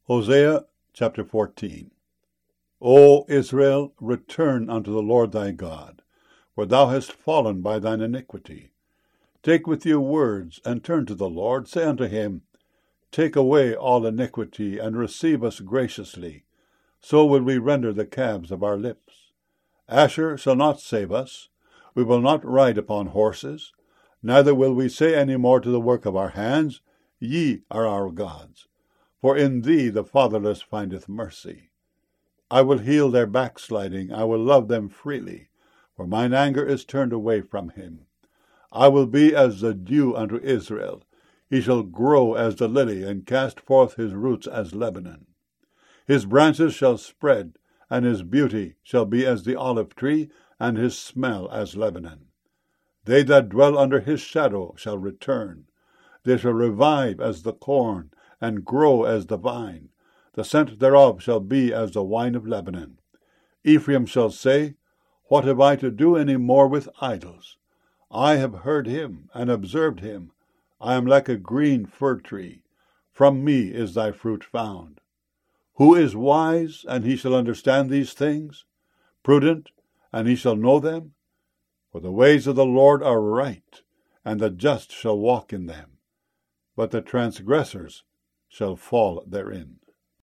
Hosea chapter 14. O Israel, return unto the Lord thy God, for thou hast fallen by thine iniquity. Take with you words, and turn to the Lord. Say unto him, Take away all iniquity, and receive us graciously. So will we render the calves of our lips. Asher shall not save us. We will not ride upon horses. Neither will we say any more to the work of our hands, Ye are our gods. For in thee the fatherless findeth mercy. I will heal their backsliding, I will love them freely, for mine anger is turned away from him. I will be as the dew unto Israel. He shall grow as the lily, and cast forth his roots as Lebanon. His branches shall spread, and his beauty shall be as the olive tree, and his smell as Lebanon. They that dwell under his shadow shall return. They shall revive as the corn, and grow as the vine. The scent thereof shall be as the wine of Lebanon. Ephraim shall say, What have I to do any more with idols? I have heard him, and observed him. I am like a green fir tree. From me is thy fruit found. Who is wise, and he shall understand these things? Prudent, and he shall know them? For the ways of the Lord are right, and the just shall walk in them, but the transgressors shall fall therein.